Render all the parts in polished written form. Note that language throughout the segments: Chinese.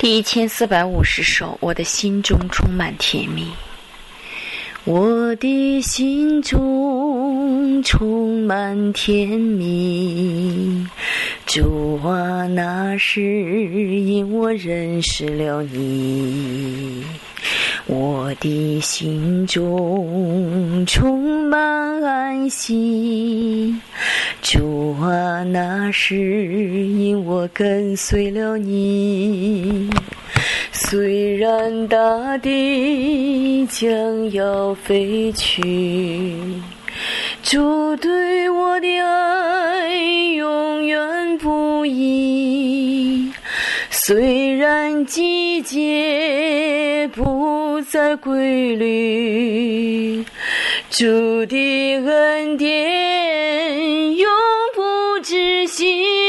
第1450首，我的心中充满甜蜜。我的心中充满甜蜜，主啊，那是因我认识了你。我的心中充满安息，主啊，那是因我跟随了你。虽然大地将要飞去，主对我的爱永远不移。虽然季节不再规律，主的恩典永不止息。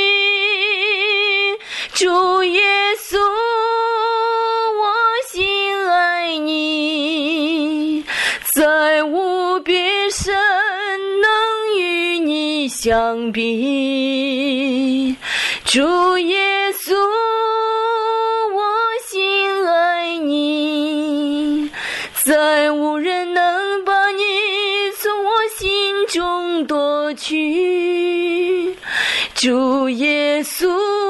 主耶稣，我心爱你，再无别神能与你相比。主耶稣，我心爱你，再无人能把你从我心中夺去。主耶稣，